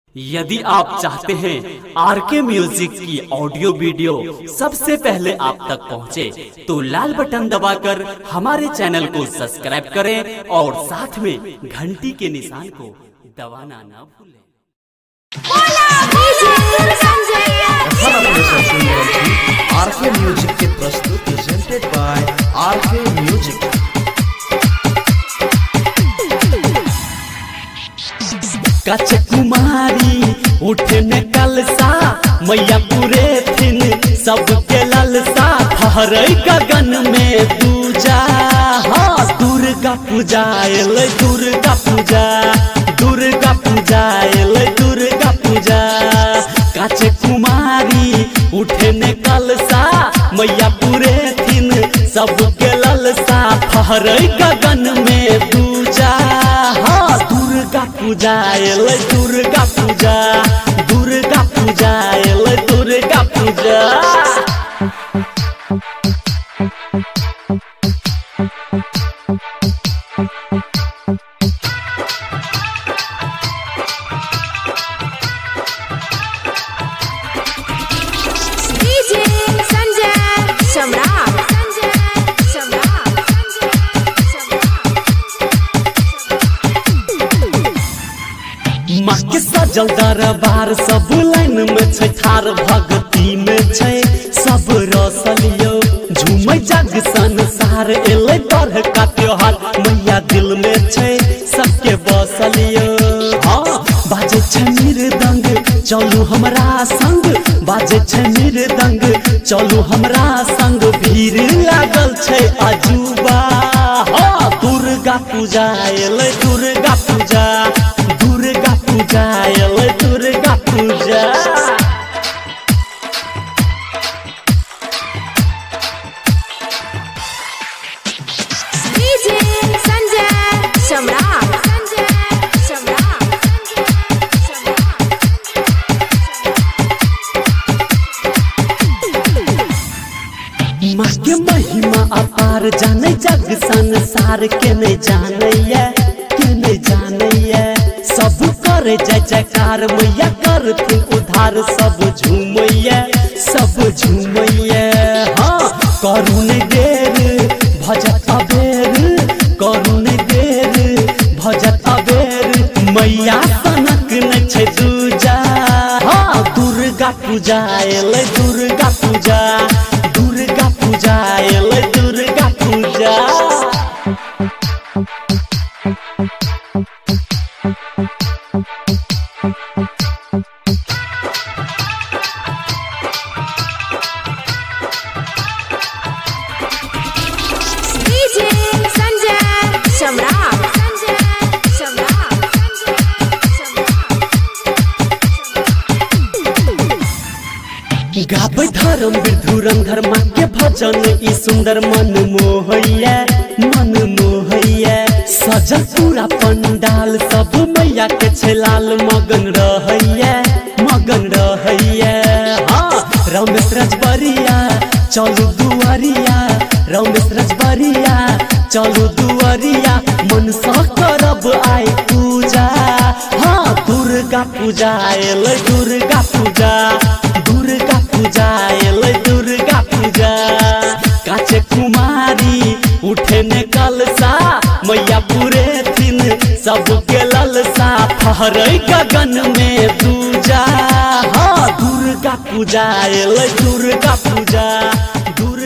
यदि आप चाहते हैं आरके म्यूजिक की ऑडियो वीडियो सबसे पहले आप तक पहुंचे, तो लाल बटन दबाकर हमारे चैनल को सब्सक्राइब करें और साथ में घंटी के निशान को दबाना ना भूलें। आरके म्यूजिक के प्रस्तुत प्रेजेंटेड बाय आरके म्यूजिक। कच कुमारी उठे में कलसा, मैया पूरे थिन सबके ललसा, ठहरे गगन में पूजा। हाँ दुर्गा पूजा एले दुर्गा पूजा, दुर्गा पूजा एले दुर्गा पूजा। कच कुमारी उठे में कलसा, मैया पूरे थिन सबके ललसा, ठहरे गगन में पूजा। हाँ दुर्गा पूजा एले दुर्गा पूजा, दुर्गा पूजा एले दुर्गा पूजा। डीजे संजय सम्राट, माँ के सजल दरबार सब लाइन में छै ठार, भक्ति में छै सब रसलियो, झूमै जग संसार एले बढ़ का त्योहार, मैया दिल में छै सबके बसलियो। हाँ बाजे छै मृदंग चलू हमरा संग, बाजे छै मृदंग चलू हमरा संग, भीड़ लागल छै अजूबा। हाँ दुर्गा पूजा एले दुर्गा पूजा, दुर्गा पूजा एले दुर्गा पूजा। डीजे संजय सम्राट, माँ के महिमा अपार जाने जग संसार, के नहीं जानैया के नहीं जानैया, सब करे जय जयकार, मैया करथिन उधार, सब झूमैया सब झूमैया। हाँ करू नहीं देर भजत अबेर, करू नहीं देर भजत अबेर, मैया सनक न छै दूजा। हाँ दुर्गा पूजा एले दुर्गा पूजा, दुर्गा पूजा एले दुर्गा पूजा। डीजे संजय सम्राट, गाबै धर्म धुरंधर माँ के भजन, ई सुंदर मन मोहैया मन मोहैया। सजल पूरा पंडाल सब मैया के छलाल, मगन रहैया मगन रहैया। हाँ रमेश रजबरिया चलू दुआरिया, रमेश रजबरिया चलू दुआरिया, मन सा करब आइ पूजा। हाँ दुर्गा पूजा एले दुर्गा पूजा, दुर्गा पूजा एले दुर्गा पूजा। काचे कुमारी उठे ने कलसा, मैया पूरे दिन सबके ललसा, ठहरे गगन में पूजा। हाँ दुर्गा पूजा एले दुर्गा पूजा, दुर्गा